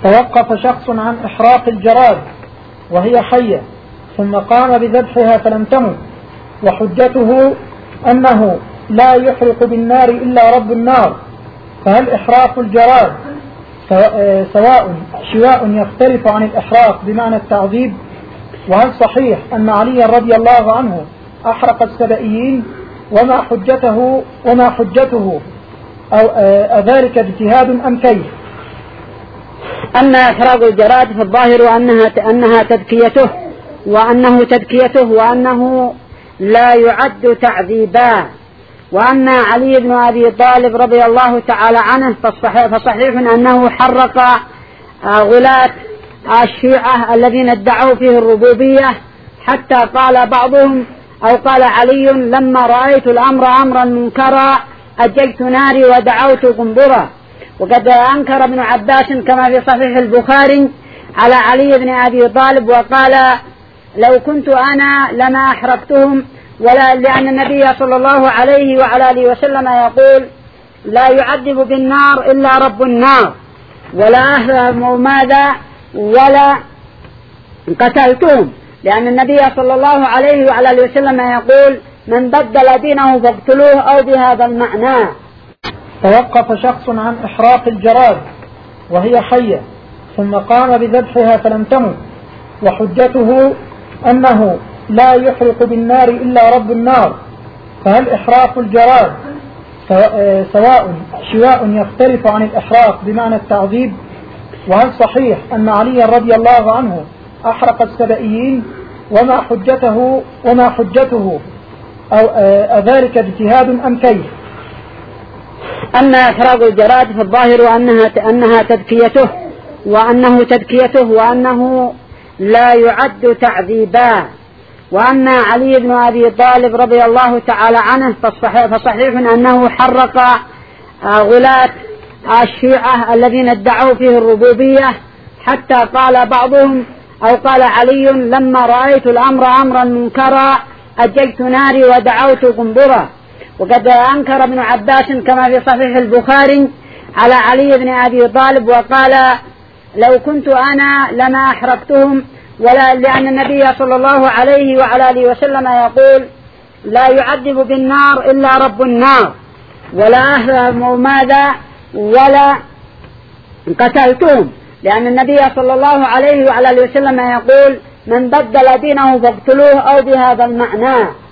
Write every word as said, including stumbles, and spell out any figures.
توقف شخص عن إحراق الجراد وهي حية ثم قام بذبحها فلم تمت، وحجته أنه لا يحرق بالنار إلا رب النار، فهل إحراق الجراد سواء شواء يختلف عن الإحراق بمعنى التعذيب؟ وهل صحيح أن علي رضي الله عنه أحرق السبائيين؟ وما حجته وما حجته أو أذلك اجتهاد أم كيف؟ أما إحراق الجراد فالظاهر أنها أنها تذكيته وأنه تذكيته وأنه لا يعد تعذيبا. وأما علي بن أبي طالب رضي الله تعالى عنه فصحيح أنه حرق غلاة الشيعة الذين ادعوا فيه الربوبية، حتى قال بعضهم أو قال علي: لما رأيت الأمر أمرا منكرا أجلت ناري ودعوت قنبرا. وقد أنكر ابن عباس كما في صحيح البخاري على علي بن أبي طالب وقال: لو كنت أنا لما أحرقتهم، ولا لأن النبي صلى الله عليه وعلى آله وسلم يقول: لا يعذب بالنار إلا رب النار، ولا أهرم ماذا ولا قتلتهم، لأن النبي صلى الله عليه وعلى آله وسلم يقول: من بدل دينه فاقتلوه، أو بهذا المعنى. توقف شخص عن إحراق الجراد وهي حية ثم قام بذبحها فلم تمت، وحجته أنه لا يحرق بالنار إلا رب النار، فهل إحراق الجراد سواء شواء يختلف عن الإحراق بمعنى التعذيب؟ وهل صحيح أن علي رضي الله عنه أحرق السبائيين؟ وما حجته وما حجته أو أذلك اجتهاد أم كيف؟ أما إحراق الجراد فالظاهر أنها أنها تذكيته وأنه تذكيته وأنه لا يعد تعذيبا. وأما علي بن أبي طالب رضي الله تعالى عنه فصحيح أنه حرق غلاة الشيعة الذين ادعوا فيه الربوبية، حتى قال بعضهم أو قال علي: لما رأيت الأمر أمرا منكرا أجلت ناري ودعوت قنبرا. وقد أنكر ابن عباس كما في صحيح البخاري على علي بن أبي طالب وقال: لو كنت أنا لما أحرقتهم، ولا لأن النبي صلى الله عليه وعلى آله وسلم يقول: لا يعذب بالنار إلا رب النار، ولا أهرم ماذا ولا قتلتهم، لأن النبي صلى الله عليه وعلى آله وسلم يقول: من بدل دينه فاقتلوه، أو بهذا المعنى.